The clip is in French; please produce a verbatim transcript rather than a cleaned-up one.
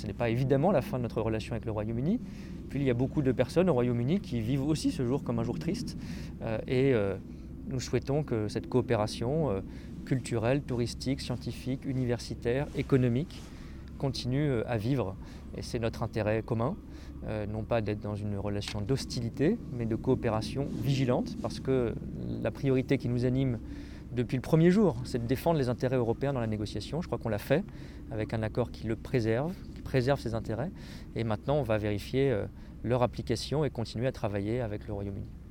ce n'est pas évidemment la fin de notre relation avec le Royaume-Uni. Puis il y a beaucoup de personnes au Royaume-Uni qui vivent aussi ce jour comme un jour triste. Euh, et euh, nous souhaitons que cette coopération euh, culturelle, touristique, scientifique, universitaire, économique continue euh, à vivre. Et c'est notre intérêt commun, euh, non pas d'être dans une relation d'hostilité, mais de coopération vigilante, parce que la priorité qui nous anime depuis le premier jour, c'est de défendre les intérêts européens dans la négociation. Je crois qu'on l'a fait avec un accord qui le préserve, qui préserve ses intérêts. Et maintenant, on va vérifier euh, leur application et continuer à travailler avec le Royaume-Uni.